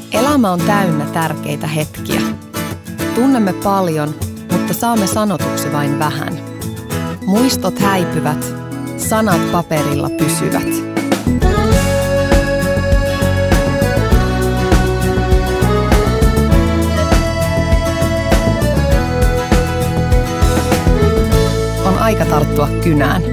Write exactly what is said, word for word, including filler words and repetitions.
Elämä on täynnä tärkeitä hetkiä. Tunnemme paljon, mutta saamme sanotuksi vain vähän. Muistot häipyvät, sanat paperilla pysyvät. On aika tarttua kynään.